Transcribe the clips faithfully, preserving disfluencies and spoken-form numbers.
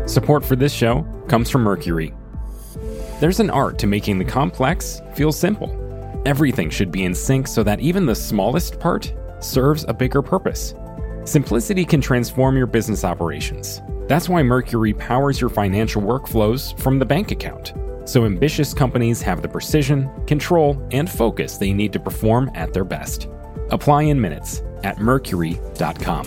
Support for this show comes from Mercury. There's an art to making the complex feel simple. Everything should be in sync so that even the smallest part serves a bigger purpose. Simplicity can transform your business operations. That's why Mercury powers your financial workflows from the bank account, so ambitious companies have the precision, control, and focus they need to perform at their best. Apply in minutes at mercury dot com.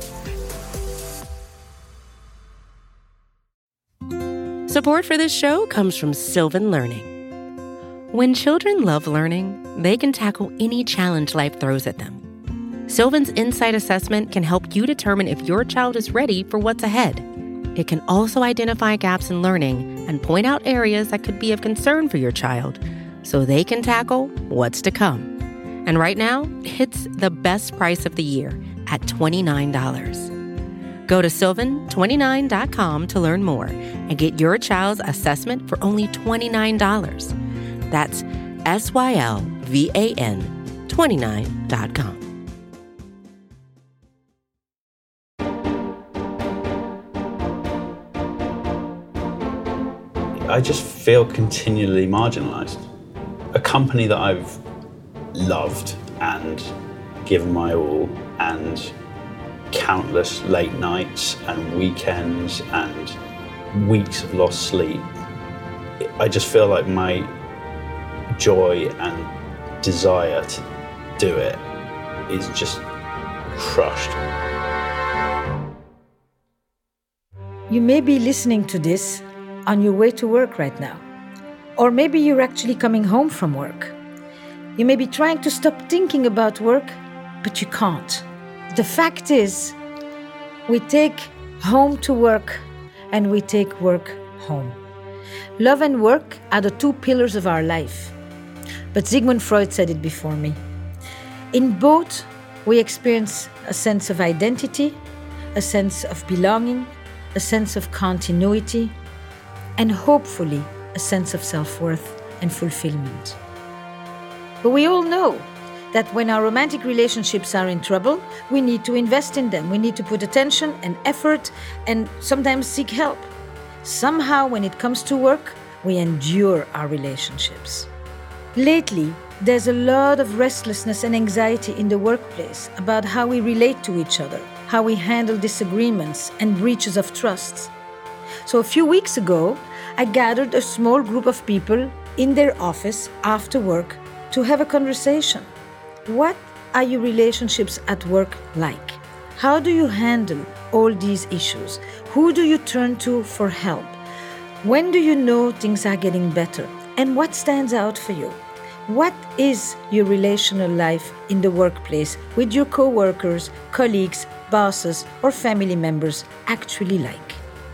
Support for this show comes from Sylvan Learning. When children love learning, they can tackle any challenge life throws at them. Sylvan's Insight Assessment can help you determine if your child is ready for what's ahead. It can also identify gaps in learning and point out areas that could be of concern for your child so they can tackle what's to come. And right now, it's the best price of the year at twenty-nine dollars. Go to sylvan twenty-nine dot com to learn more and get your child's assessment for only twenty-nine dollars. That's S Y L V A N twenty-nine dot com. I just feel continually marginalized. A company that I've loved and given my all, and countless late nights and weekends and weeks of lost sleep. I just feel like my joy and desire to do it is just crushed. You may be listening to this on your way to work right now. Or maybe you're actually coming home from work. You may be trying to stop thinking about work, but you can't. The fact is, we take home to work and we take work home. Love and work are the two pillars of our life. But Sigmund Freud said it before me. In both, we experience a sense of identity, a sense of belonging, a sense of continuity, and hopefully a sense of self-worth and fulfillment. But we all know that when our romantic relationships are in trouble, we need to invest in them. We need to put attention and effort and sometimes seek help. Somehow, when it comes to work, we endure our relationships. Lately, there's a lot of restlessness and anxiety in the workplace about how we relate to each other, how we handle disagreements and breaches of trust. So a few weeks ago, I gathered a small group of people in their office after work to have a conversation. What are your relationships at work like? How do you handle all these issues? Who do you turn to for help? When do you know things are getting better? And what stands out for you? What is your relational life in the workplace with your co-workers, colleagues, bosses, or family members actually like?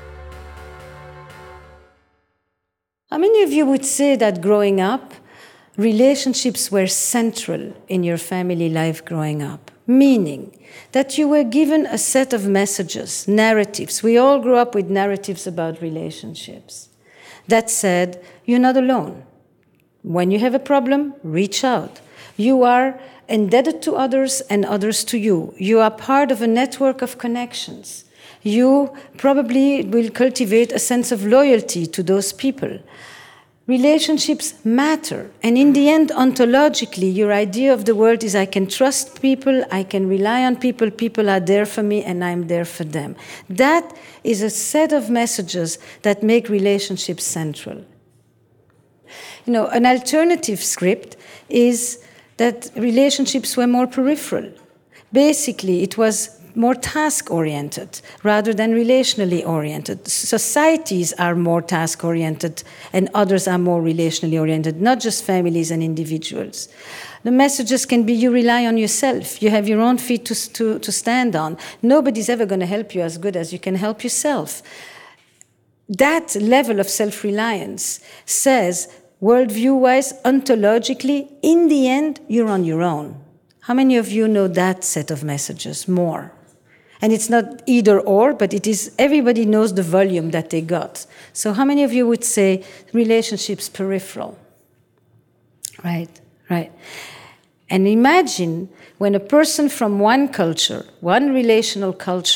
How many of you would say that growing up, relationships were central in your family life growing up? Meaning that you were given a set of messages, narratives. We all grew up with narratives about relationships that said, you're not alone. When you have a problem, reach out. You are indebted to others and others to you. You are part of a network of connections. You probably will cultivate a sense of loyalty to those people. Relationships matter. And in the end, ontologically, your idea of the world is I can trust people, I can rely on people, people are there for me, and I'm there for them. That is a set of messages that make relationships central. You know, an alternative script is that relationships were more peripheral. Basically, it was more task-oriented rather than relationally oriented. Societies are more task-oriented and others are more relationally oriented, not just families and individuals. The messages can be you rely on yourself. You have your own feet to, to, to stand on. Nobody's ever going to help you as good as you can help yourself. That level of self-reliance says, worldview-wise, ontologically, in the end, you're on your own. How many of you know that set of messages more? And it's not either or, but it is everybody knows the volume that they got. So how many of you would say relationships peripheral? Right, right. And imagine when a person from one culture, one relational culture,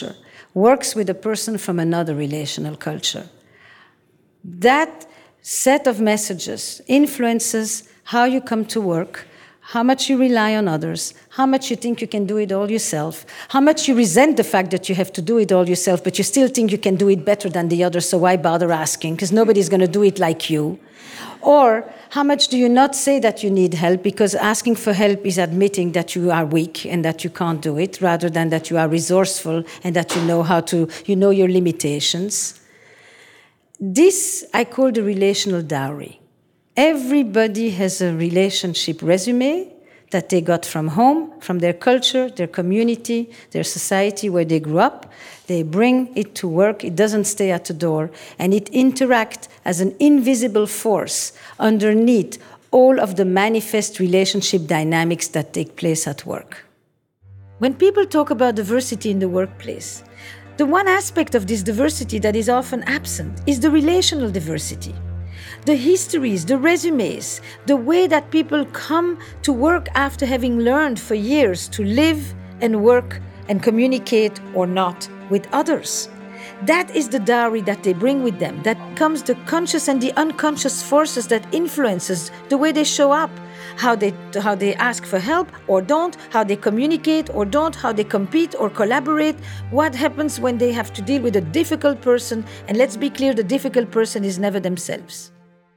works with a person from another relational culture. That set of messages influences how you come to work, how much you rely on others, how much you think you can do it all yourself, how much you resent the fact that you have to do it all yourself, but you still think you can do it better than the others, so why bother asking, because nobody's going to do it like you. Or how much do you not say that you need help, because asking for help is admitting that you are weak and that you can't do it, rather than that you are resourceful and that you know how to, you know your limitations. This I call the relational dowry. Everybody has a relationship resume that they got from home, from their culture, their community, their society where they grew up. They bring it to work, it doesn't stay at the door, and it interacts as an invisible force underneath all of the manifest relationship dynamics that take place at work. When people talk about diversity in the workplace, the one aspect of this diversity that is often absent is the relational diversity. The histories, the resumes, the way that people come to work after having learned for years to live and work and communicate or not with others. That is the dowry that they bring with them. That comes the conscious and the unconscious forces that influences the way they show up, how they, how they ask for help or don't, how they communicate or don't, how they compete or collaborate, what happens when they have to deal with a difficult person. And let's be clear, the difficult person is never themselves.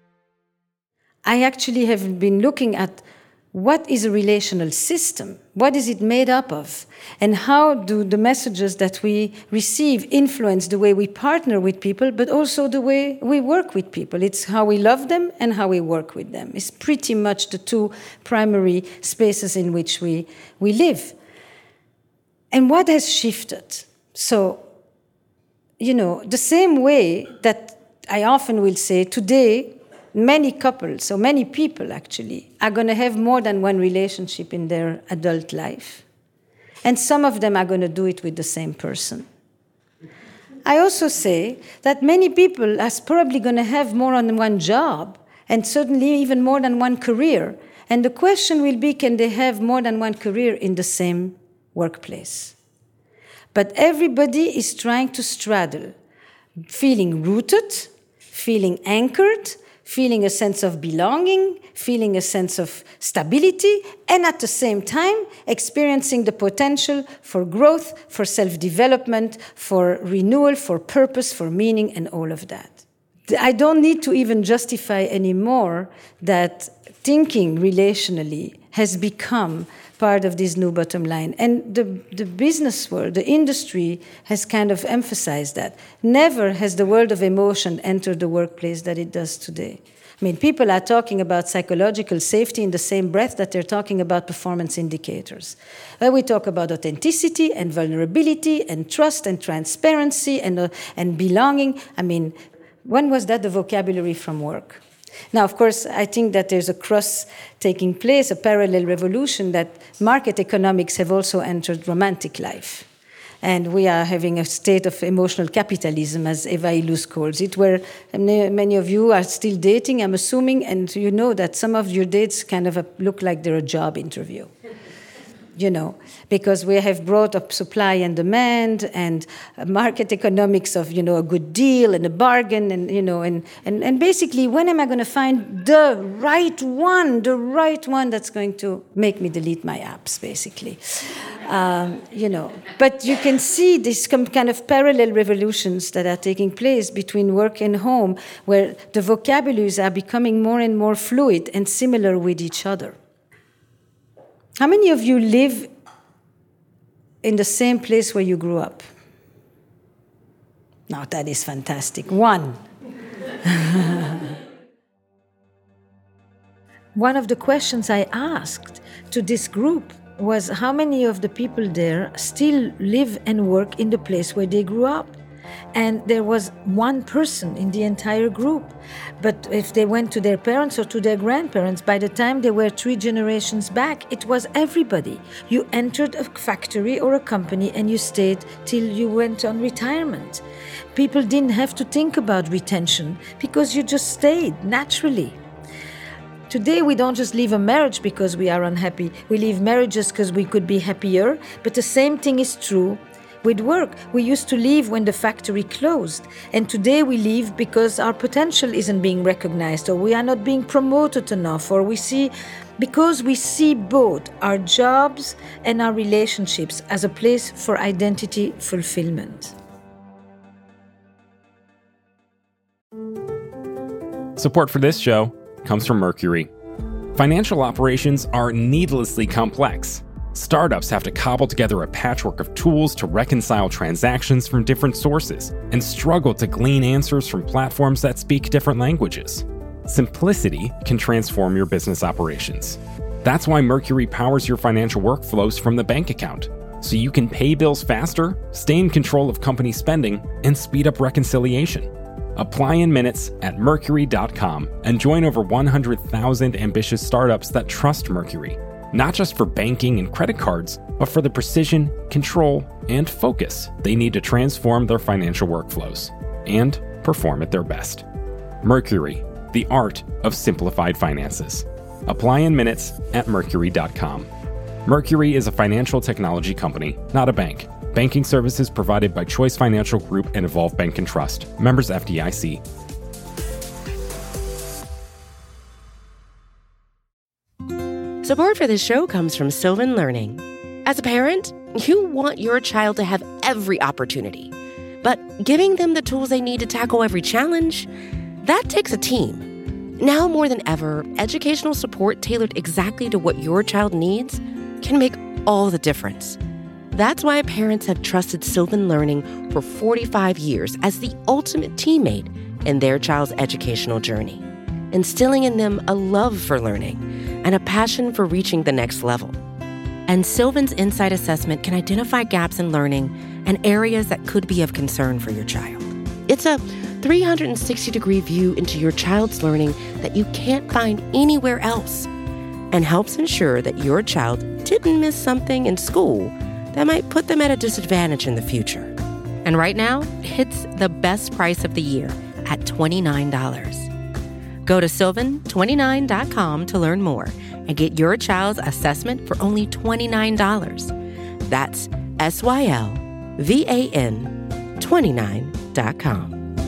I actually have been looking at what is a relational system? What is it made up of? And how do the messages that we receive influence the way we partner with people, but also the way we work with people? It's how we love them and how we work with them. It's pretty much the two primary spaces in which we, we live. And what has shifted? So, you know, the same way that I often will say today, many couples, or many people actually, are going to have more than one relationship in their adult life. And some of them are going to do it with the same person. I also say that many people are probably going to have more than one job, and certainly even more than one career. And the question will be, can they have more than one career in the same workplace? But everybody is trying to straddle, feeling rooted, feeling anchored, feeling a sense of belonging, feeling a sense of stability, and at the same time, experiencing the potential for growth, for self-development, for renewal, for purpose, for meaning, and all of that. I don't need to even justify anymore that thinking relationally has become part of this new bottom line. And the, the business world, the industry, has kind of emphasized that. Never has the world of emotion entered the workplace that it does today. I mean, people are talking about psychological safety in the same breath that they're talking about performance indicators. Where we talk about authenticity and vulnerability and trust and transparency and, uh, and belonging. I mean, when was that the vocabulary from work? Now, of course, I think that there's a cross taking place, a parallel revolution, that market economics have also entered romantic life. And we are having a state of emotional capitalism, as Eva Illouz calls it, where many of you are still dating, I'm assuming, and you know that some of your dates kind of look like they're a job interview. You know, because we have brought up supply and demand and market economics of, you know, a good deal and a bargain and, you know, and, and, and basically when am I going to find the right one, the right one that's going to make me delete my apps, basically. Um, you know, but you can see these kind of parallel revolutions that are taking place between work and home, where the vocabularies are becoming more and more fluid and similar with each other. How many of you live in the same place where you grew up? Now that is fantastic. One. One of the questions I asked to this group was how many of the people there still live and work in the place where they grew up. And there was one person in the entire group. But if they went to their parents or to their grandparents, by the time they were three generations back, it was everybody. You entered a factory or a company and you stayed till you went on retirement. People didn't have to think about retention because you just stayed naturally. Today, we don't just leave a marriage because we are unhappy. We leave marriages because we could be happier. But the same thing is true with work. We used to leave when the factory closed, and today we leave because our potential isn't being recognized, or we are not being promoted enough, or we see, because we see both our jobs and our relationships as a place for identity fulfillment. Support for this show comes from Mercury. Financial operations are needlessly complex. Startups have to cobble together a patchwork of tools to reconcile transactions from different sources and struggle to glean answers from platforms that speak different languages. Simplicity can transform your business operations. That's why Mercury powers your financial workflows from the bank account, so you can pay bills faster, stay in control of company spending, and speed up reconciliation. Apply in minutes at Mercury dot com and join over one hundred thousand ambitious startups that trust Mercury, not just for banking and credit cards, but for the precision, control, and focus they need to transform their financial workflows and perform at their best. Mercury, the art of simplified finances. Apply in minutes at Mercury dot com. Mercury is a financial technology company, not a bank. Banking services provided by Choice Financial Group and Evolve Bank and Trust. Members F D I C. Support for this show comes from Sylvan Learning. As a parent, you want your child to have every opportunity, but giving them the tools they need to tackle every challenge, that takes a team. Now more than ever, educational support tailored exactly to what your child needs can make all the difference. That's why parents have trusted Sylvan Learning for forty-five years as the ultimate teammate in their child's educational journey, instilling in them a love for learning and a passion for reaching the next level. And Sylvan's Insight Assessment can identify gaps in learning and areas that could be of concern for your child. It's a three hundred sixty degree view into your child's learning that you can't find anywhere else, and helps ensure that your child didn't miss something in school that might put them at a disadvantage in the future. And right now, it's the best price of the year at twenty-nine dollars. Go to sylvan twenty-nine dot com to learn more and get your child's assessment for only twenty-nine dollars. That's S Y L V A N twenty-nine dot com.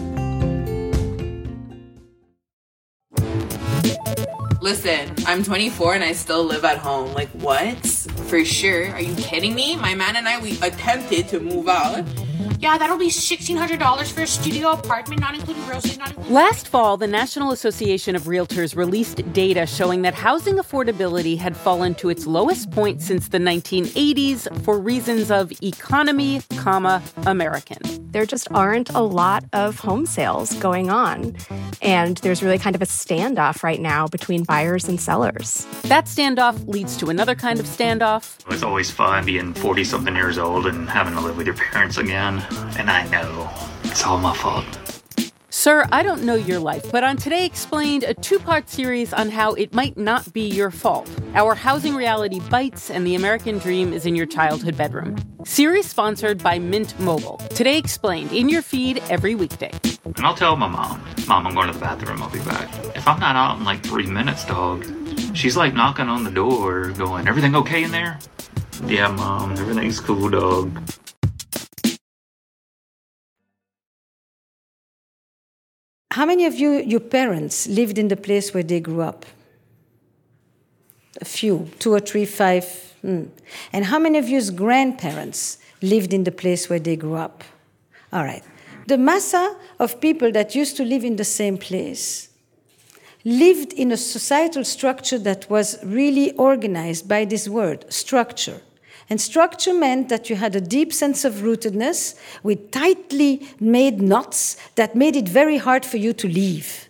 Listen, I'm twenty-four and I still live at home. Like, what? For sure. Are you kidding me? My man and I, we attempted to move out. Yeah, that'll be sixteen hundred dollars for a studio apartment, not including groceries, not including... Last fall, the National Association of Realtors released data showing that housing affordability had fallen to its lowest point since the nineteen eighties for reasons of economy, comma, American. There just aren't a lot of home sales going on, and there's really kind of a standoff right now between buyers and sellers. That standoff leads to another kind of standoff. It's always fun being forty-something years old and having to live with your parents again. And I know it's all my fault. Sir, I don't know your life, but on Today Explained, a two-part series on how it might not be your fault. Our housing reality bites and the American dream is in your childhood bedroom. Series sponsored by Mint Mobile. Today Explained, in your feed every weekday. And I'll tell my mom, Mom, I'm going to the bathroom, I'll be back. If I'm not out in like three minutes, dog, she's like knocking on the door going, everything okay in there? Yeah, Mom, everything's cool, dog. How many of you, your parents, lived in the place where they grew up? A few, two or three, five. Hmm. And how many of you's grandparents lived in the place where they grew up? All right. The massa of people that used to live in the same place lived in a societal structure that was really organized by this word, structure. And structure meant that you had a deep sense of rootedness with tightly made knots that made it very hard for you to leave.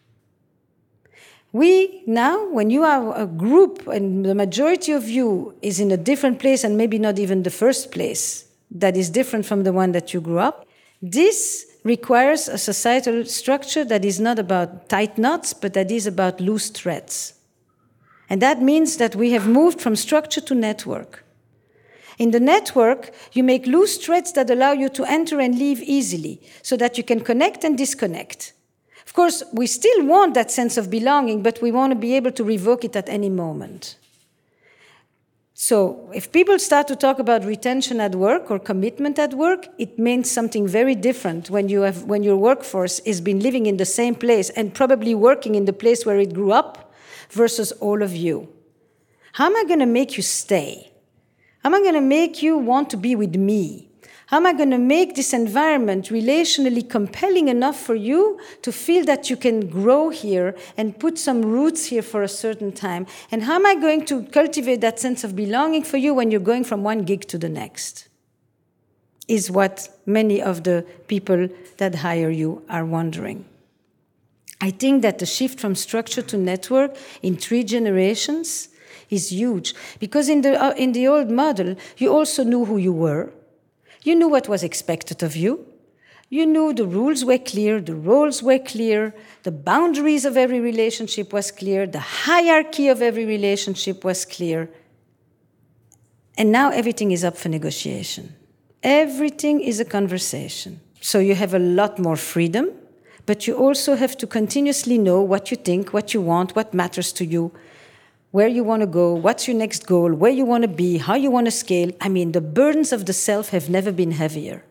We now, when you are a group and the majority of you is in a different place and maybe not even the first place that is different from the one that you grew up, this requires a societal structure that is not about tight knots, but that is about loose threads. And that means that we have moved from structure to network. In the network, you make loose threads that allow you to enter and leave easily so that you can connect and disconnect. Of course, we still want that sense of belonging, but we want to be able to revoke it at any moment. So if people start to talk about retention at work or commitment at work, it means something very different when you have when your workforce has been living in the same place and probably working in the place where it grew up versus all of you. How am I going to make you stay? How am I going to make you want to be with me? How am I going to make this environment relationally compelling enough for you to feel that you can grow here and put some roots here for a certain time? And how am I going to cultivate that sense of belonging for you when you're going from one gig to the next? Is what many of the people that hire you are wondering. I think that the shift from structure to network in three generations is huge. Because in the, uh, in the old model, you also knew who you were. You knew what was expected of you. You knew the rules were clear, the roles were clear, the boundaries of every relationship was clear, the hierarchy of every relationship was clear. And now everything is up for negotiation. Everything is a conversation. So you have a lot more freedom, but you also have to continuously know what you think, what you want, what matters to you, where you want to go, what's your next goal, where you want to be, how you want to scale. I mean, the burdens of the self have never been heavier.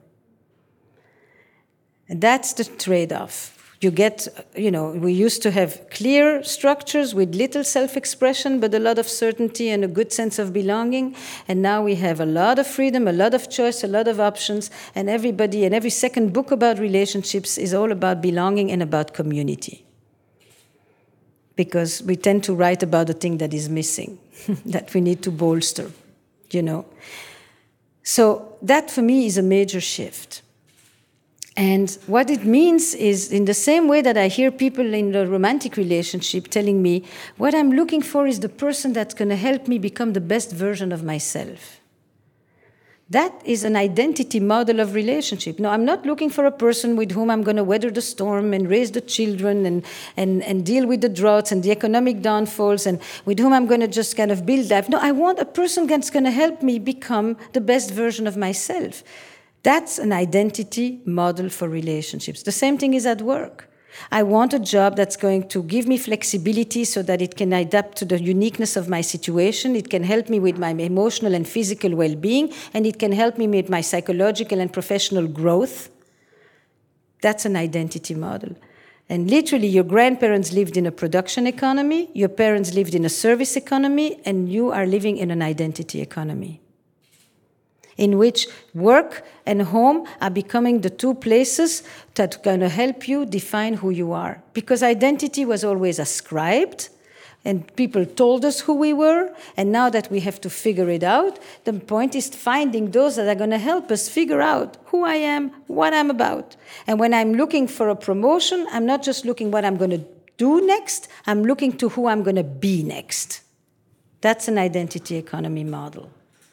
And that's the trade-off. You get, you know, we used to have clear structures with little self-expression, but a lot of certainty and a good sense of belonging. And now we have a lot of freedom, a lot of choice, a lot of options, and everybody, and every second book about relationships is all about belonging and about community. Because we tend to write about the thing that is missing, that we need to bolster, you know. So that, for me, is a major shift. And what it means is, in the same way that I hear people in the romantic relationship telling me, what I'm looking for is the person that's going to help me become the best version of myself. That is an identity model of relationship. No, I'm not looking for a person with whom I'm going to weather the storm and raise the children and, and, and deal with the droughts and the economic downfalls and with whom I'm going to just kind of build life. No, I want a person that's going to help me become the best version of myself. That's an identity model for relationships. The same thing is at work. I want a job that's going to give me flexibility so that it can adapt to the uniqueness of my situation. It can help me with my emotional and physical well-being, and it can help me with my psychological and professional growth. That's an identity model. And literally, your grandparents lived in a production economy, your parents lived in a service economy, and you are living in an identity economy, in which work and home are becoming the two places that are going to help you define who you are. Because identity was always ascribed, and people told us who we were, and now that we have to figure it out, the point is finding those that are going to help us figure out who I am, what I'm about. And when I'm looking for a promotion, I'm not just looking what I'm going to do next, I'm looking to who I'm going to be next. That's an identity economy model.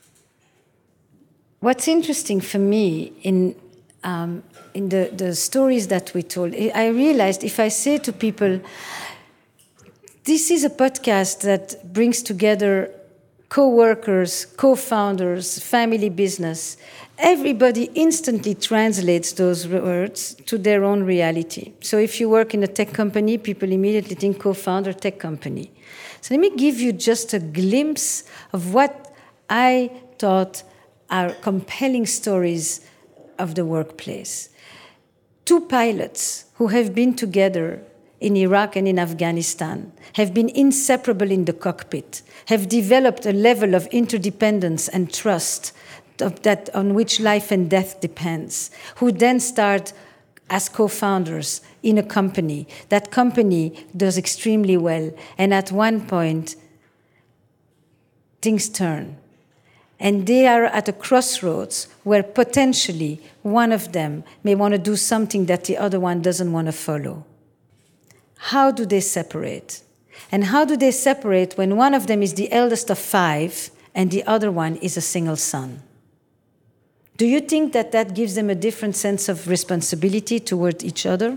What's interesting for me in um, in the, the stories that we told, I realized if I say to people, this is a podcast that brings together co-workers, co-founders, family business, everybody instantly translates those words to their own reality. So if you work in a tech company, people immediately think co-founder, tech company. So let me give you just a glimpse of what I thought are compelling stories of the workplace. Two pilots who have been together in Iraq and in Afghanistan have been inseparable in the cockpit, have developed a level of interdependence and trust of that on which life and death depends, who then start as co-founders in a company. That company does extremely well, and at one point, things turn. And they are at a crossroads where potentially one of them may want to do something that the other one doesn't want to follow. How do they separate? And how do they separate when one of them is the eldest of five and the other one is a single son? Do you think that that gives them a different sense of responsibility toward each other?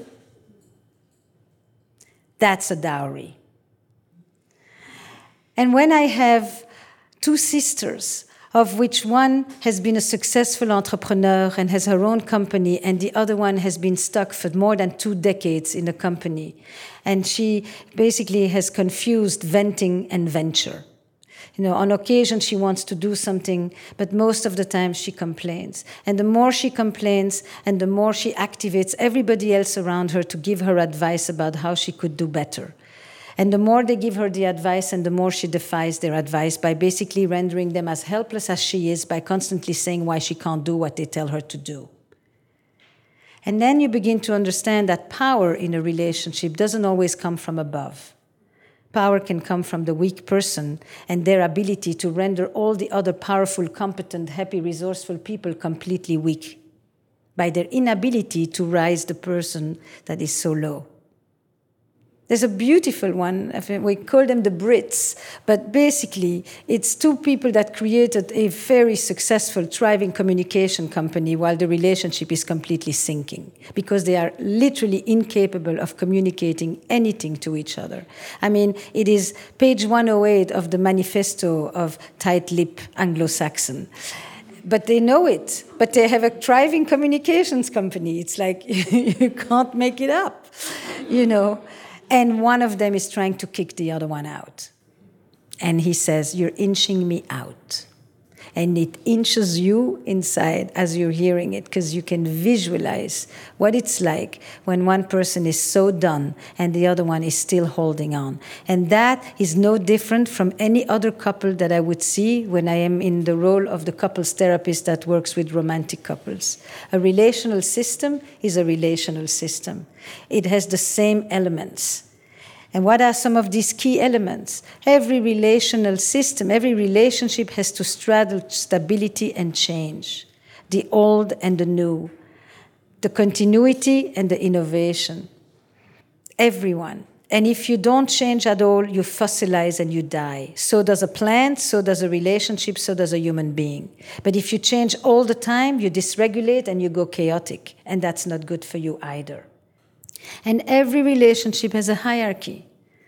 That's a dowry. And when I have two sisters, of which one has been a successful entrepreneur and has her own company, and the other one has been stuck for more than two decades in a company. And she basically has confused venting and venture. You know, on occasion she wants to do something, but most of the time she complains. And the more she complains and the more she activates everybody else around her to give her advice about how she could do better. And the more they give her the advice and the more she defies their advice by basically rendering them as helpless as she is by constantly saying why she can't do what they tell her to do. And then you begin to understand that power in a relationship doesn't always come from above. Power can come from the weak person and their ability to render all the other powerful, competent, happy, resourceful people completely weak by their inability to rise the person that is so low. There's a beautiful one, we call them the Brits, but basically it's two people that created a very successful, thriving communication company while the relationship is completely sinking because they are literally incapable of communicating anything to each other. I mean, it is page one oh eight of the manifesto of tight-lip Anglo-Saxon. But they know it, but they have a thriving communications company. It's like you can't make it up, you know. And one of them is trying to kick the other one out. And he says, you're inching me out. And it inches you inside as you're hearing it, because you can visualize what it's like when one person is so done and the other one is still holding on. And that is no different from any other couple that I would see when I am in the role of the couples therapist that works with romantic couples. A relational system is a relational system. It has the same elements. And what are some of these key elements? Every relational system, every relationship has to straddle stability and change, the old and the new, the continuity and the innovation. Everyone. And if you don't change at all, you fossilize and you die. So does a plant, so does a relationship, so does a human being. But if you change all the time, you dysregulate and you go chaotic. And that's not good for you either. And every relationship has a hierarchy.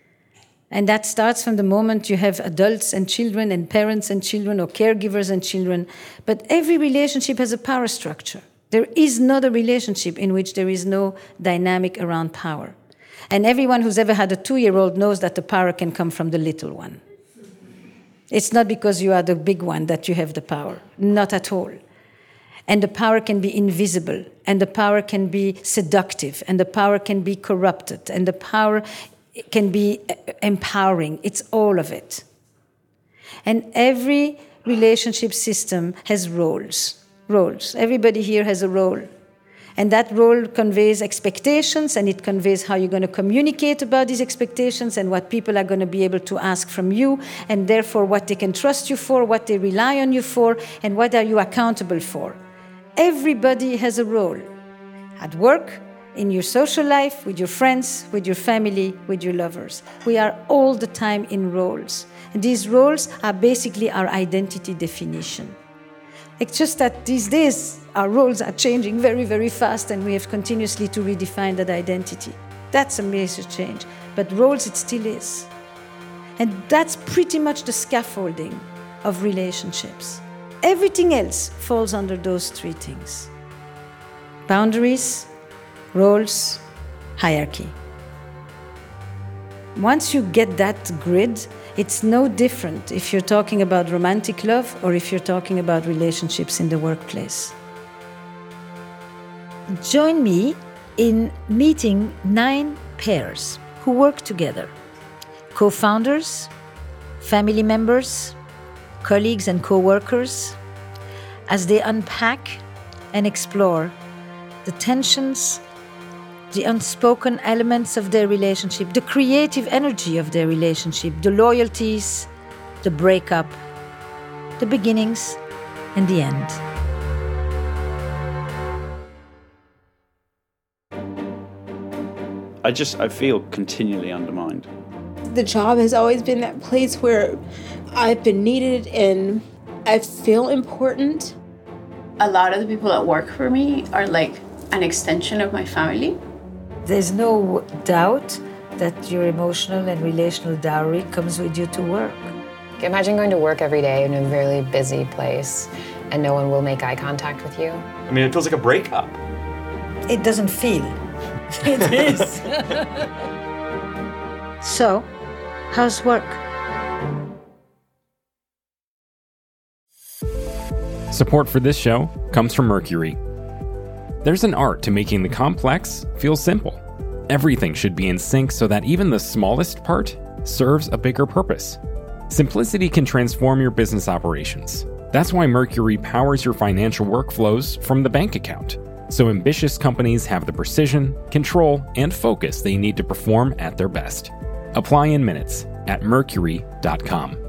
And that starts from the moment you have adults and children and parents and children or caregivers and children. But every relationship has a power structure. There is not a relationship in which there is no dynamic around power. And everyone who's ever had a two-year-old knows that the power can come from the little one. It's not because you are the big one that you have the power. Not at all. And the power can be invisible, and the power can be seductive, and the power can be corrupted, and the power can be empowering. It's all of it. And every relationship system has roles. Roles. Everybody here has a role. And that role conveys expectations, and it conveys how you're going to communicate about these expectations and what people are going to be able to ask from you, and therefore what they can trust you for, what they rely on you for, and what are you accountable for. Everybody has a role. At work, in your social life, with your friends, with your family, with your lovers. We are all the time in roles. And these roles are basically our identity definition. It's just that these days, our roles are changing very, very fast, and we have continuously to redefine that identity. That's a major change. But roles, it still is. And that's pretty much the scaffolding of relationships. Everything else falls under those three things. Boundaries, roles, hierarchy. Once you get that grid, it's no different if you're talking about romantic love or if you're talking about relationships in the workplace. Join me in meeting nine pairs who work together. Co-founders, family members, colleagues and co-workers, as they unpack and explore the tensions, the unspoken elements of their relationship, the creative energy of their relationship, the loyalties, the breakup, the beginnings, and the end. I just, I feel continually undermined. The job has always been that place where I've been needed and I feel important. A lot of the people that work for me are like an extension of my family. There's no doubt that your emotional and relational dowry comes with you to work. Imagine going to work every day in a really busy place and no one will make eye contact with you. I mean, it feels like a breakup. It doesn't feel. It is. So, how's work? Support for this show comes from Mercury. There's an art to making the complex feel simple. Everything should be in sync so that even the smallest part serves a bigger purpose. Simplicity can transform your business operations. That's why Mercury powers your financial workflows from the bank account, so ambitious companies have the precision, control, and focus they need to perform at their best. Apply in minutes at mercury dot com.